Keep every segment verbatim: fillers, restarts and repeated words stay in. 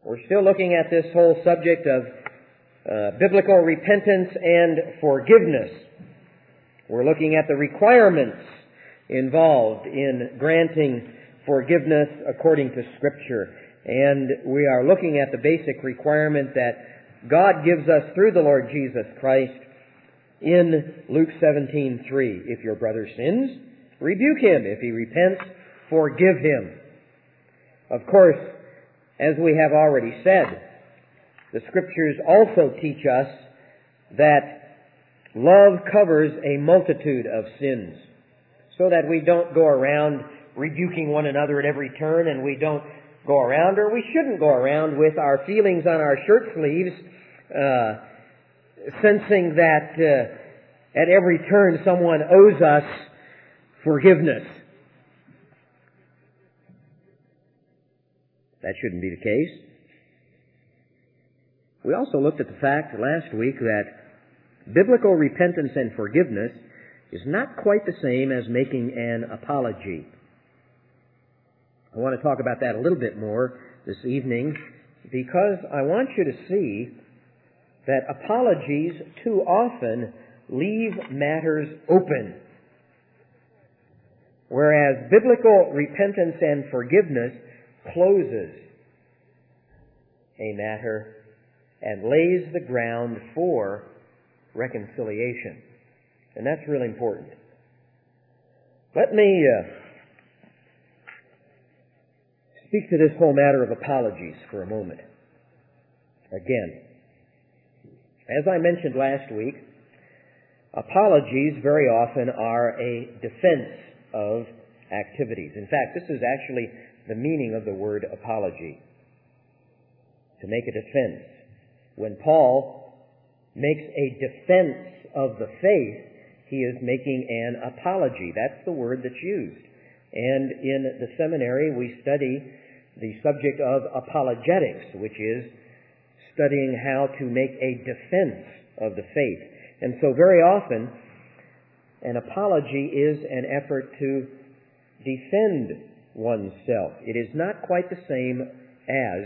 We're still looking at this whole subject of uh, biblical repentance and forgiveness. We're looking at the requirements involved in granting forgiveness according to Scripture. And we are looking at the basic requirement that God gives us through the Lord Jesus Christ in Luke seventeen three. If your brother sins, rebuke him. If he repents, forgive him. Of course, as we have already said, the Scriptures also teach us that love covers a multitude of sins, so that we don't go around rebuking one another at every turn, and we don't go around, or we shouldn't go around with our feelings on our shirt sleeves, uh, sensing that uh, at every turn someone owes us forgiveness. That shouldn't be the case. We also looked at the fact last week that biblical repentance and forgiveness is not quite the same as making an apology. I want to talk about that a little bit more this evening because I want you to see that apologies too often leave matters open, whereas biblical repentance and forgiveness closes a matter and lays the ground for reconciliation. And that's really important. Let me uh, speak to this whole matter of apologies for a moment. Again, as I mentioned last week, apologies very often are a defense of activities. In fact, this is actually the meaning of the word apology. To make a defense. When Paul makes a defense of the faith, he is making an apology. That's the word that's used. And in the seminary, we study the subject of apologetics, which is studying how to make a defense of the faith. And so very often, an apology is an effort to defend oneself. It is not quite the same as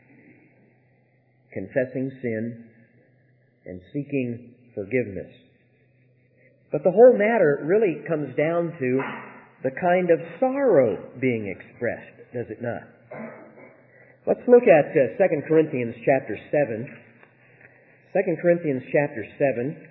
confessing sin and seeking forgiveness. But the whole matter really comes down to the kind of sorrow being expressed, does it not? Let's look at uh, Second Corinthians chapter seven. Second Corinthians chapter seven.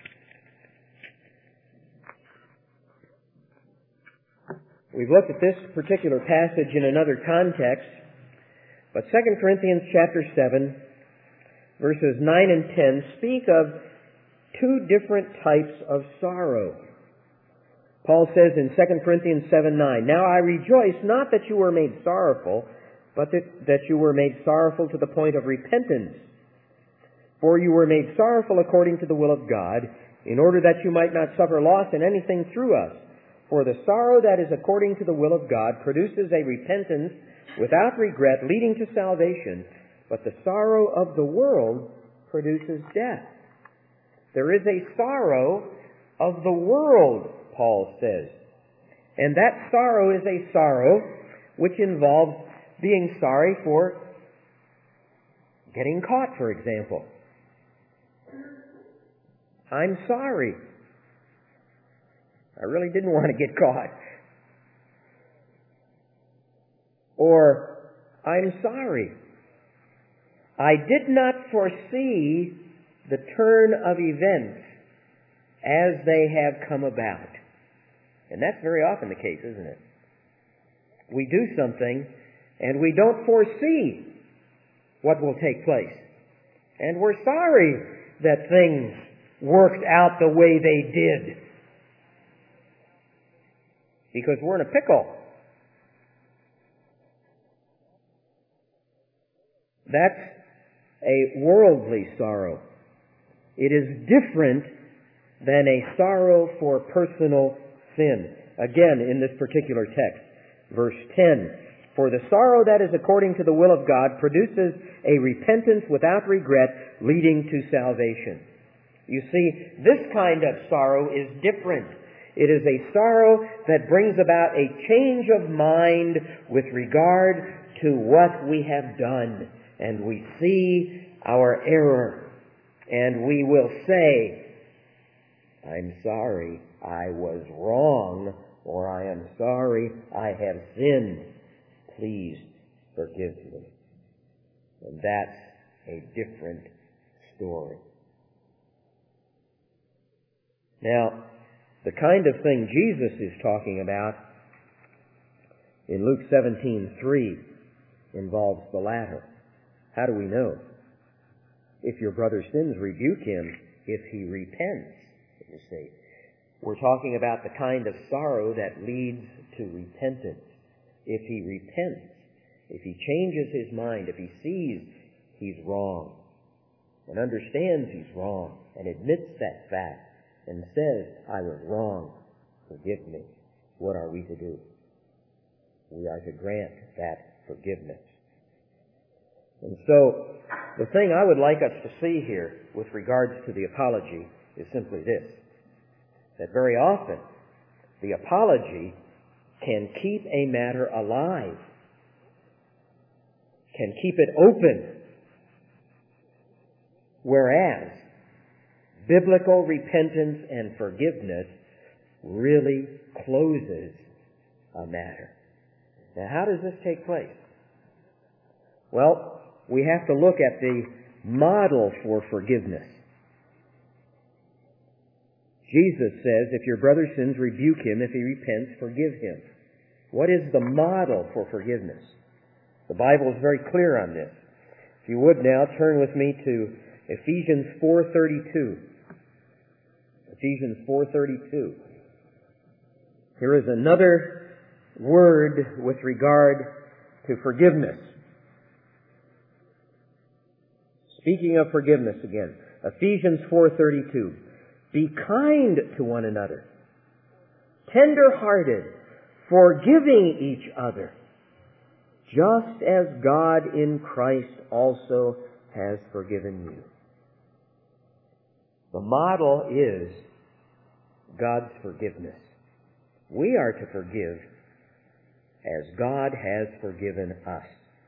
We've looked at this particular passage in another context, but Second Corinthians chapter seven, verses nine and ten, speak of two different types of sorrow. Paul says in Second Corinthians seven nine, "Now I rejoice not that you were made sorrowful, but that, that you were made sorrowful to the point of repentance. For you were made sorrowful according to the will of God, in order that you might not suffer loss in anything through us. For the sorrow that is according to the will of God produces a repentance without regret, leading to salvation, but the sorrow of the world produces death." There is a sorrow of the world, Paul says. And that sorrow is a sorrow which involves being sorry for getting caught, for example. I'm sorry. I really didn't want to get caught. Or, I'm sorry. I did not foresee the turn of events as they have come about. And that's very often the case, isn't it? We do something and we don't foresee what will take place. And we're sorry that things worked out the way they did. Because we're in a pickle. That's a worldly sorrow. It is different than a sorrow for personal sin. Again, in this particular text, verse ten, "For the sorrow that is according to the will of God produces a repentance without regret, leading to salvation." You see, this kind of sorrow is different. It is a sorrow that brings about a change of mind with regard to what we have done and we see our error, and we will say, I'm sorry, I was wrong, or I am sorry, I have sinned. Please forgive me. And that's a different story. Now, the kind of thing Jesus is talking about in Luke seventeen three involves the latter. How do we know? If your brother sins, rebuke him if he repents, you see. We're talking about the kind of sorrow that leads to repentance. If he repents, if he changes his mind, if he sees he's wrong and understands he's wrong and admits that fact and says, I was wrong, forgive me, what are we to do? We are to grant that forgiveness. And so, the thing I would like us to see here with regards to the apology is simply this, that very often the apology can keep a matter alive, can keep it open, whereas biblical repentance and forgiveness really closes a matter. Now, how does this take place? Well, we have to look at the model for forgiveness. Jesus says, if your brother sins, rebuke him. If he repents, forgive him. What is the model for forgiveness? The Bible is very clear on this. If you would now, turn with me to Ephesians four thirty-two. Ephesians four thirty-two. Here is another word with regard to forgiveness. Speaking of forgiveness again, Ephesians four thirty-two. Be kind to one another, tender-hearted, forgiving each other, just as God in Christ also has forgiven you. The model is God's forgiveness. We are to forgive as God has forgiven us.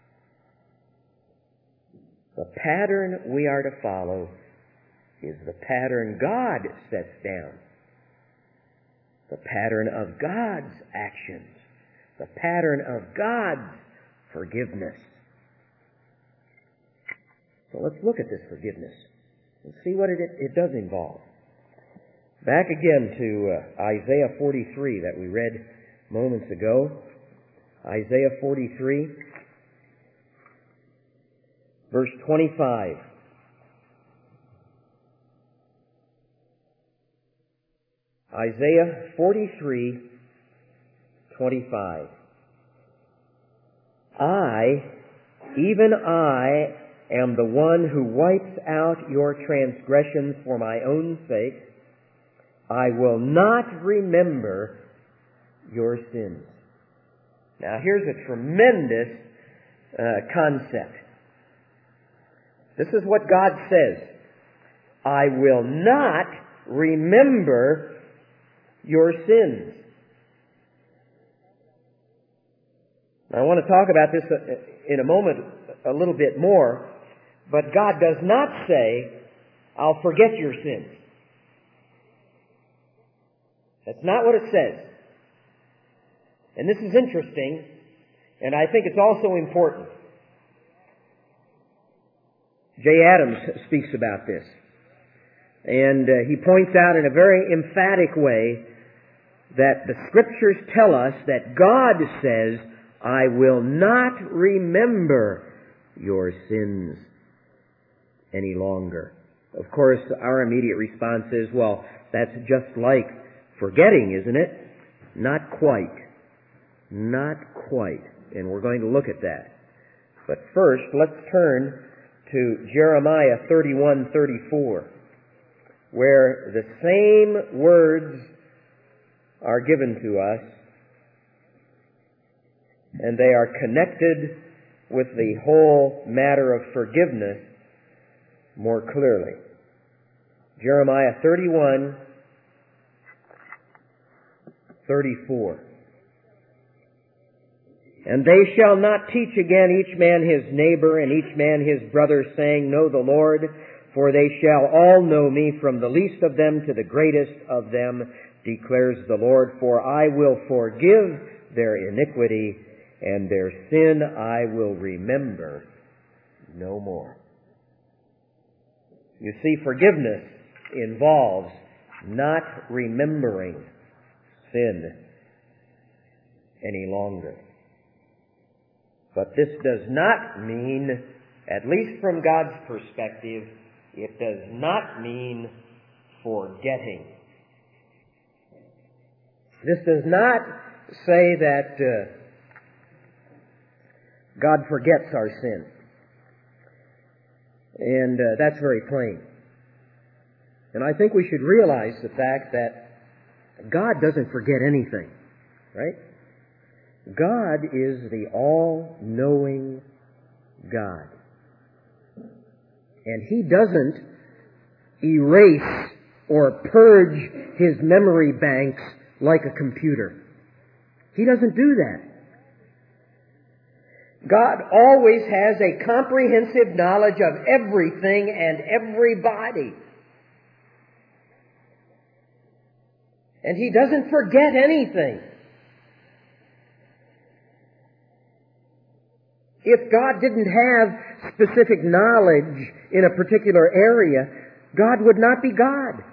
The pattern we are to follow is the pattern God sets down. The pattern of God's actions. The pattern of God's forgiveness. So let's look at this forgiveness and see what it, it does involve. Back again to uh, Isaiah forty-three that we read moments ago. Isaiah forty-three, verse twenty-five. Isaiah forty-three, twenty-five. I, even I, am the one who wipes out your transgressions for my own sake. I will not remember your sins. Now here's a tremendous uh, concept. This is what God says. I will not remember your sins. Now, I want to talk about this in a moment a little bit more, but God does not say, I'll forget your sins. That's not what it says. And this is interesting, and I think it's also important. Jay Adams speaks about this. And uh, he points out in a very emphatic way that the Scriptures tell us that God says, I will not remember your sins any longer. Of course, our immediate response is, well, that's just like forgetting, isn't it? Not quite. Not quite. And we're going to look at that. But first, let's turn to Jeremiah thirty-one thirty-four, where the same words are given to us, and they are connected with the whole matter of forgiveness more clearly. Jeremiah thirty-one thirty-four. And they shall not teach again each man his neighbor and each man his brother, saying, Know the Lord, for they shall all know me, from the least of them to the greatest of them, declares the Lord. For I will forgive their iniquity, and their sin I will remember no more. You see, forgiveness involves not remembering sin any longer. But this does not mean, at least from God's perspective, it does not mean forgetting. This does not say that uh, God forgets our sin. And uh, that's very plain. And I think we should realize the fact that God doesn't forget anything, right? God is the all-knowing God. And He doesn't erase or purge His memory banks like a computer. He doesn't do that. God always has a comprehensive knowledge of everything and everybody. And He doesn't forget anything. If God didn't have specific knowledge in a particular area, God would not be God.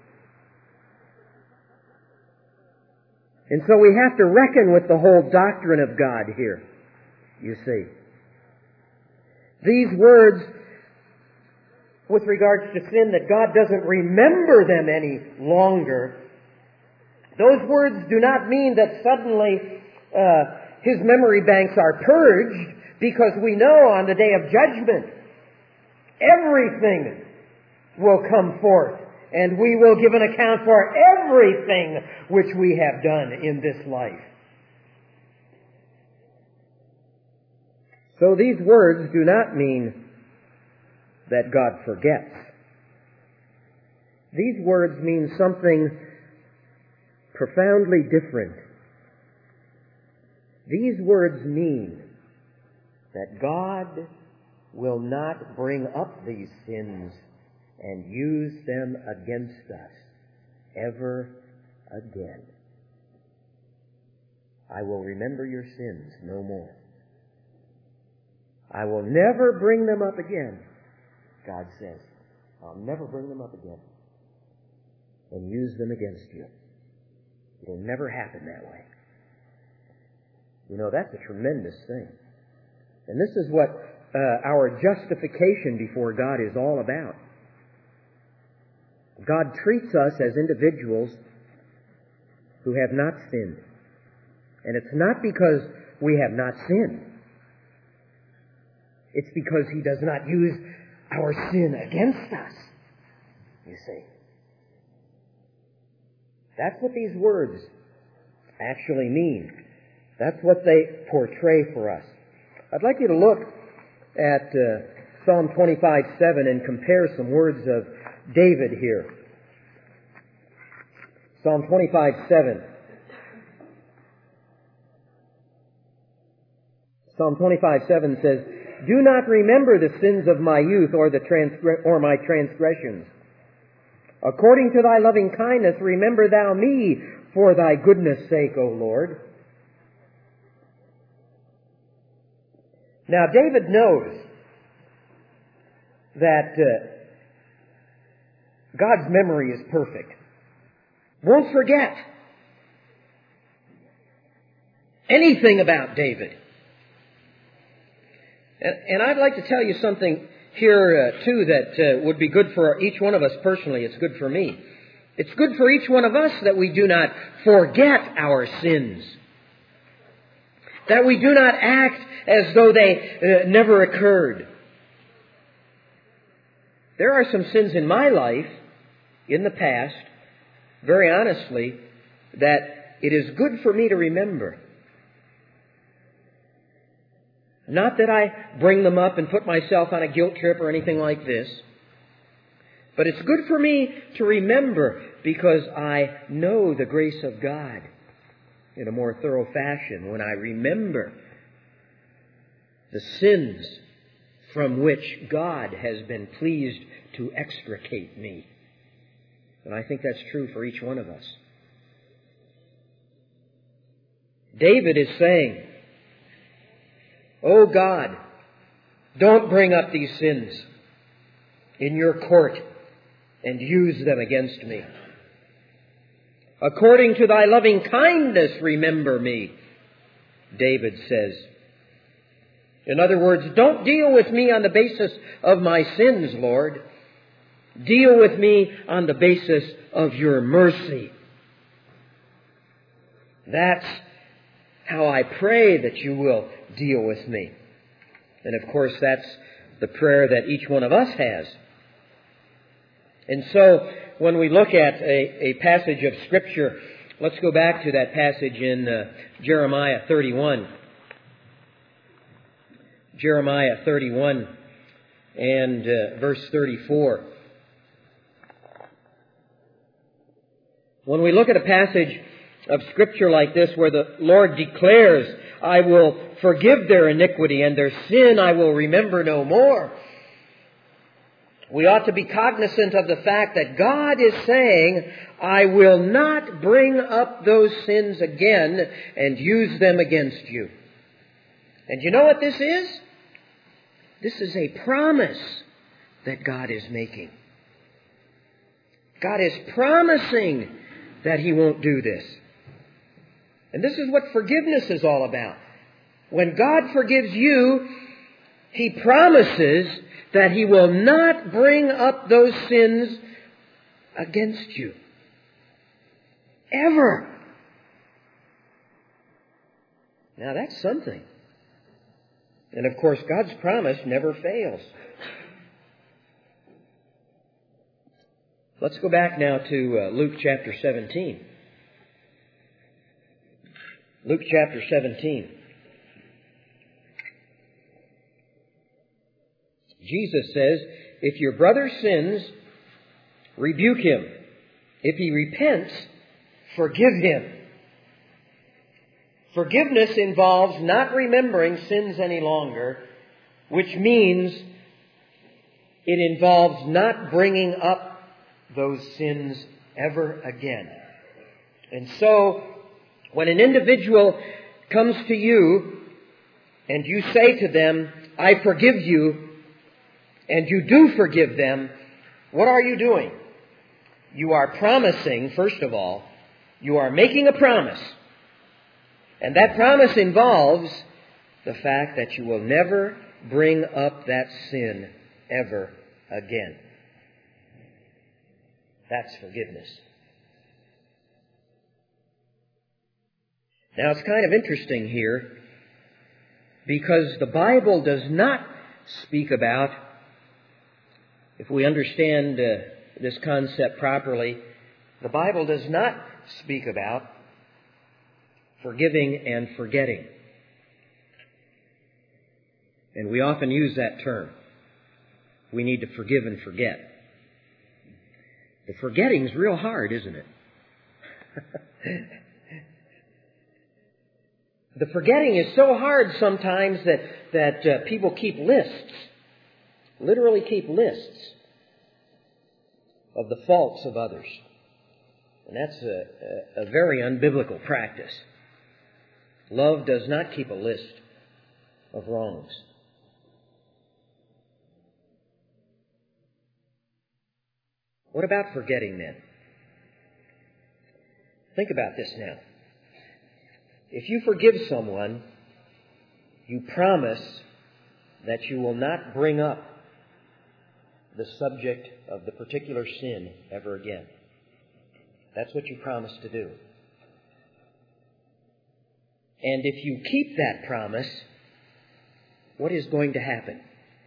And so we have to reckon with the whole doctrine of God here, you see. These words, with regards to sin, that God doesn't remember them any longer, those words do not mean that suddenly uh, His memory banks are purged, because we know on the day of judgment, everything will come forth, and we will give an account for everything which we have done in this life. So these words do not mean that God forgets. These words mean something profoundly different. These words mean that God will not bring up these sins and use them against us ever again. I will remember your sins no more. I will never bring them up again, God says. I'll never bring them up again and use them against you. It'll never happen that way. You know, that's a tremendous thing. And this is what uh, our justification before God is all about. God treats us as individuals who have not sinned. And it's not because we have not sinned. It's because He does not use our sin against us, you see. That's what these words actually mean. That's what they portray for us. I'd like you to look at uh, Psalm twenty-five seven and compare some words of David here. Psalm twenty-five seven. Psalm twenty-five seven says, Do not remember the sins of my youth or the transgre- or my transgressions. According to thy loving kindness, remember thou me for thy goodness' sake, O Lord. Now, David knows that uh, God's memory is perfect. Won't forget anything about David. And, and I'd like to tell you something here, uh, too, that uh, would be good for each one of us personally. It's good for me. It's good for each one of us that we do not forget our sins. That we do not act as though they uh, never occurred. There are some sins in my life, in the past, very honestly, that it is good for me to remember. Not that I bring them up and put myself on a guilt trip or anything like this. But it's good for me to remember because I know the grace of God in a more thorough fashion when I remember the sins from which God has been pleased to extricate me. And I think that's true for each one of us. David is saying, "Oh God, don't bring up these sins in your court and use them against me. According to thy loving kindness, remember me," David says. In other words, don't deal with me on the basis of my sins, Lord. Deal with me on the basis of your mercy. That's how I pray that you will deal with me. And of course, that's the prayer that each one of us has. And so, when we look at a, a passage of Scripture, let's go back to that passage in uh, Jeremiah thirty-one. Jeremiah thirty-one and uh, verse thirty-four. When we look at a passage of Scripture like this where the Lord declares, "I will forgive their iniquity and their sin I will remember no more," we ought to be cognizant of the fact that God is saying, "I will not bring up those sins again and use them against you." And you know what this is? This is a promise that God is making. God is promising that He won't do this. And this is what forgiveness is all about. When God forgives you, He promises that He will not bring up those sins against you. Ever. Now that's something. And of course, God's promise never fails. Let's go back now to uh, Luke chapter seventeen. Luke chapter seventeen. Jesus says, "If your brother sins, rebuke him. If he repents, forgive him." Forgiveness involves not remembering sins any longer, which means it involves not bringing up those sins ever again. And so, when an individual comes to you and you say to them, "I forgive you," and you do forgive them, what are you doing? You are promising, first of all, you are making a promise. And that promise involves the fact that you will never bring up that sin ever again. That's forgiveness. Now, it's kind of interesting here because the Bible does not speak about, if we understand uh, this concept properly, the Bible does not speak about forgiving and forgetting. And we often use that term. We need to forgive and forget. The forgetting's real hard, isn't it? The forgetting is so hard sometimes that, that uh, people keep lists, literally keep lists of the faults of others. And that's a, a, a very unbiblical practice. Love does not keep a list of wrongs. What about forgetting then? Think about this now. If you forgive someone, you promise that you will not bring up the subject of the particular sin ever again. That's what you promise to do. And if you keep that promise, what is going to happen?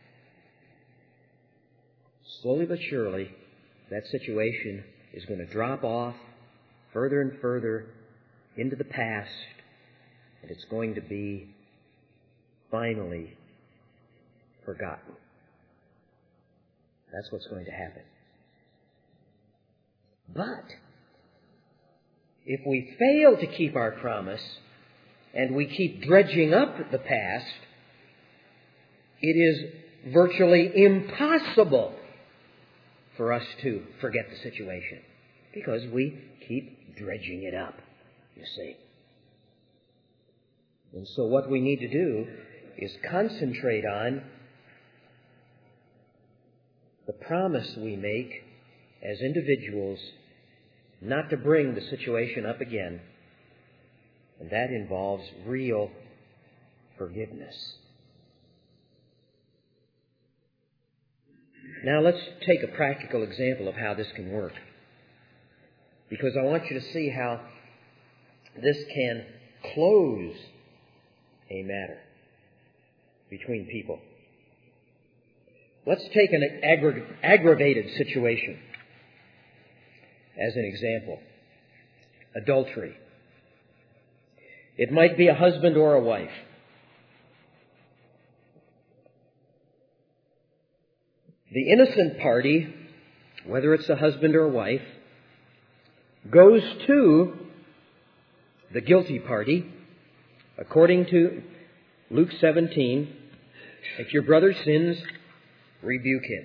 Slowly but surely, that situation is going to drop off further and further into the past, and it's going to be finally forgotten. That's what's going to happen. But if we fail to keep our promise, and we keep dredging up the past, it is virtually impossible for us to forget the situation because we keep dredging it up, you see. And so what we need to do is concentrate on the promise we make as individuals not to bring the situation up again. And that involves real forgiveness. Now let's take a practical example of how this can work. Because I want you to see how this can close a matter between people. Let's take an aggra- aggravated situation as an example. Adultery. It might be a husband or a wife. The innocent party, whether it's a husband or a wife, goes to the guilty party, according to Luke seventeen, if your brother sins, rebuke him.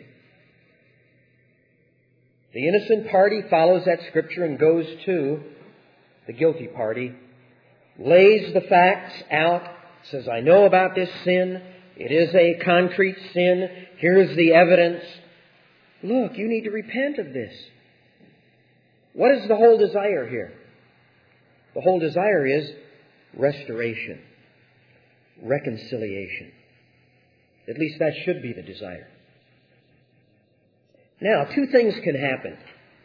The innocent party follows that scripture and goes to the guilty party, lays the facts out, says, I know about this sin. It is a concrete sin. Here's the evidence. Look, you need to repent of this. What is the whole desire here? The whole desire is restoration, reconciliation. At least that should be the desire. Now, two things can happen.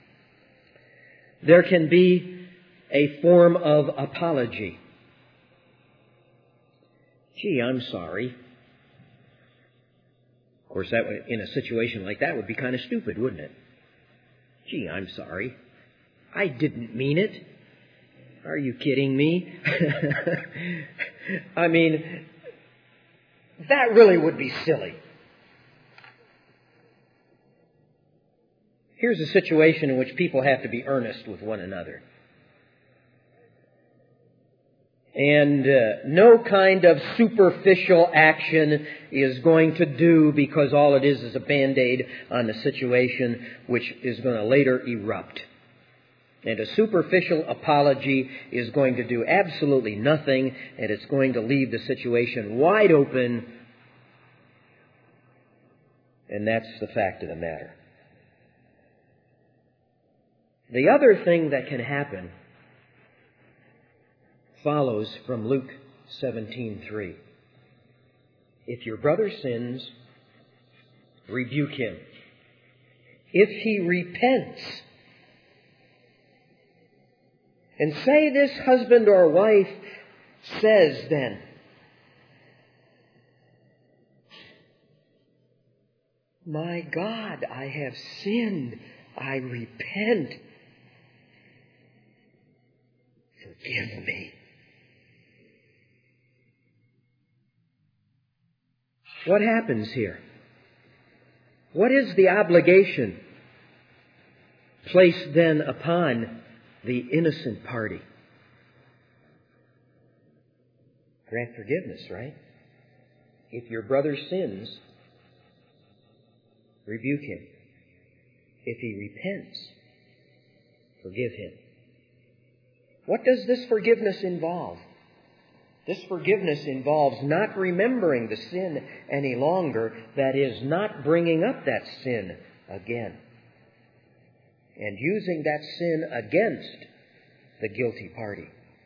There can be a form of apology. Gee, I'm sorry. Of course, that would, in a situation like that would be kind of stupid, wouldn't it? Gee, I'm sorry. I didn't mean it. Are you kidding me? I mean, that really would be silly. Here's a situation in which people have to be earnest with one another. And uh, no kind of superficial action is going to do, because all it is is a Band-Aid on the situation which is going to later erupt. And a superficial apology is going to do absolutely nothing, and it's going to leave the situation wide open. And that's the fact of the matter. The other thing that can happen follows from Luke seventeen three. If your brother sins, rebuke him. If he repents, and say this husband or wife says then, my God, I have sinned. I repent. Forgive me. What happens here? What is the obligation placed then upon the innocent party? Grant forgiveness, right? If your brother sins, rebuke him. If he repents, forgive him. What does this forgiveness involve? This forgiveness involves not remembering the sin any longer, that is, not bringing up that sin again, and using that sin against the guilty party.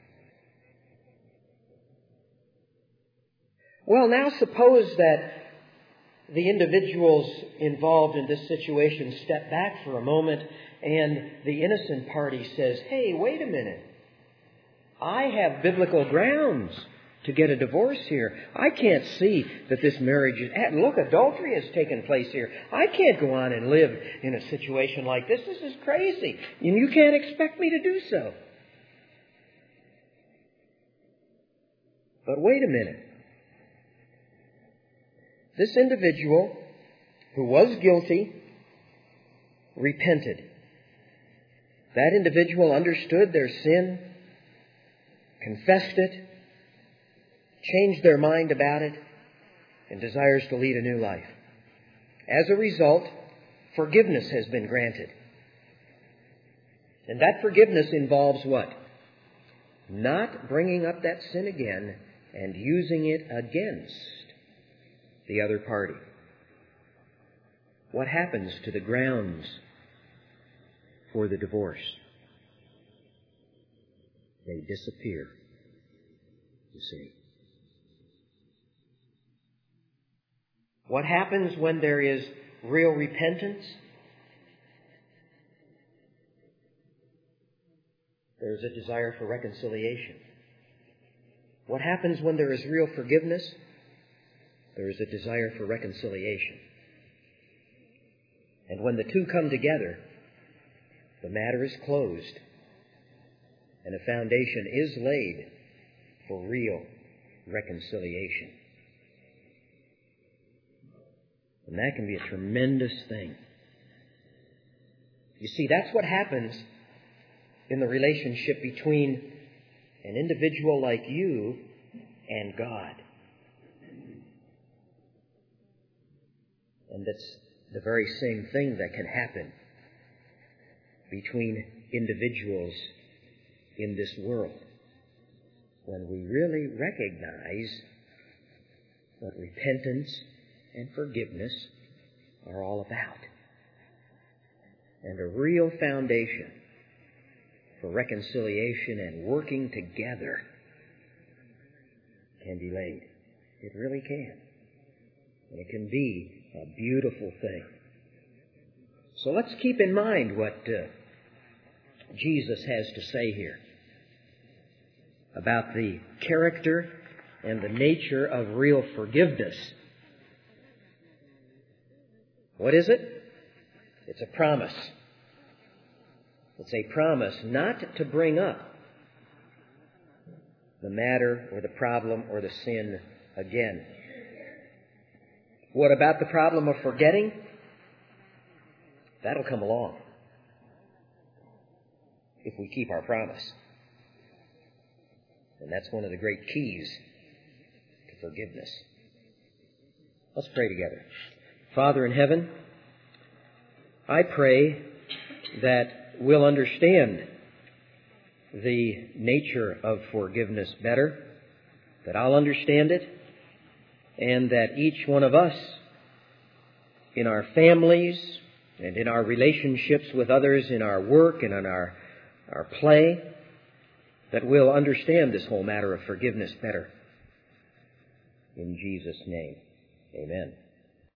Well, now suppose that the individuals involved in this situation step back for a moment, and the innocent party says, hey, wait a minute. I have biblical grounds to get a divorce here. I can't see that this marriage is... Look, adultery has taken place here. I can't go on and live in a situation like this. This is crazy. And you can't expect me to do so. But wait a minute. This individual who was guilty repented. That individual understood their sin, confessed it, changed their mind about it, and desires to lead a new life. As a result, forgiveness has been granted. And that forgiveness involves what? Not bringing up that sin again and using it against the other party. What happens to the grounds for the divorce? They disappear, you see. What happens when there is real repentance? There is a desire for reconciliation. What happens when there is real forgiveness? There is a desire for reconciliation. And when the two come together, the matter is closed and a foundation is laid for real reconciliation. And that can be a tremendous thing. You see, that's what happens in the relationship between an individual like you and God. And that's the very same thing that can happen between individuals in this world when we really recognize what repentance and forgiveness are all about. And a real foundation for reconciliation and working together can be laid. It really can. And it can be a beautiful thing. So let's keep in mind what uh, Jesus has to say here about the character and the nature of real forgiveness. What is it? It's a promise. It's a promise not to bring up the matter or the problem or the sin again. What about the problem of forgetting? That'll come along if we keep our promise. And that's one of the great keys to forgiveness. Let's pray together. Father in heaven, I pray that we'll understand the nature of forgiveness better, that I'll understand it, and that each one of us in our families and in our relationships with others, in our work and in our, our play, that we'll understand this whole matter of forgiveness better. In Jesus' name, amen.